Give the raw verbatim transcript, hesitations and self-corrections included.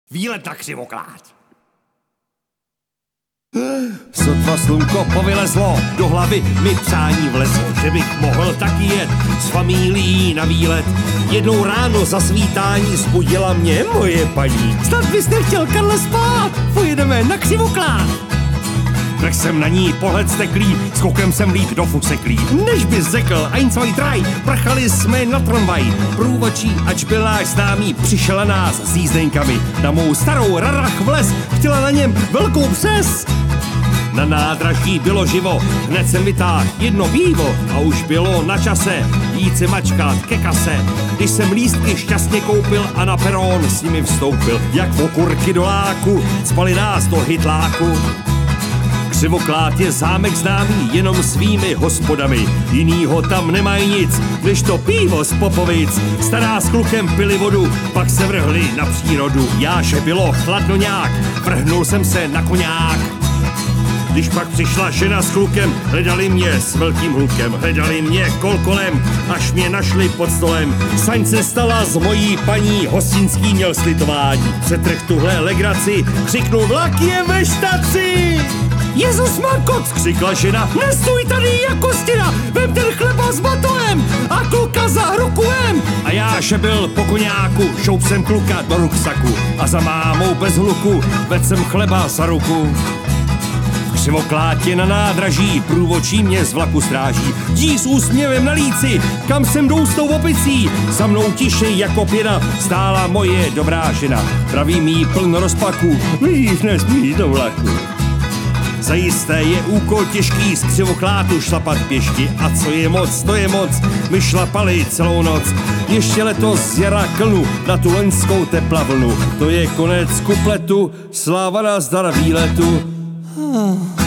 Výlet na Křivokláť. Sotva slunko povylezlo, do hlavy mi přání vlezlo, že bych mohl taky jet s familií na výlet. Jednou ráno za svítání zbudila mě moje paní. Snad bys nechtěl, Karle, spát, pojedeme na Křivokláť. Tak jsem na ní pohled steklý, skokem jsem líp do fuseklí. Než bys řekl, ein, zwei, drei, prchali jsme na tramvaj. Průvočí, ač byl náš známý, přišel na nás s jízdenkami. Na mou starou rarach vlez, chtěla na něm velkou přes. Na nádraží bylo živo, hned jsem vytáhl jedno pivo a už bylo na čase jít se mačkat ke kase. Když jsem lístky šťastně koupil a na perón s nimi vstoupil, jak okurky do láku, cpali nás do hytláku. Křivokláť je zámek známý jenom svými hospodami, jinýho tam nemají nic, než to pivo z Popovic. Stará s klukem pili vodu, pak se vrhli na přírodu. Jáše bylo chladno nějak, vrhnul jsem se na koňák. Když pak přišla žena s klukem, hledali mě s velkým hlukem, hledali mě kol kolem, až mě našli pod stolem. Saň se stala z mojí paní, hostinský měl slitování. Přetrh tuhle legraci, křiknul, vlak je ve štaci. Jezus Markoc, křikla žena, nestůj tady jako stěna, vem ten chleba s batohem a kluka za rukujem. A já že byl po koňáku, šoup jsem kluka do ruksaku a za mámou bez hluku vedl jsem chleba za ruku. Křivokláť je na nádraží, průvočí mě z vlaku stráží. Dí s úsměvem na líci, kam jsem jdou s tou opicí. Za mnou tiše jako pěna stála moje dobrá žena. Praví mi plno rozpaku, víš, nesmí do vlaku. Zajisté je úkol těžký z Křivoklátu šlapat pěšky. A co je moc, to je moc, my šlapali celou noc. Ještě letos z jara klnu na tu loňskou teplavlnu. To je konec kupletu, sláva nazdar výletu. Hmm.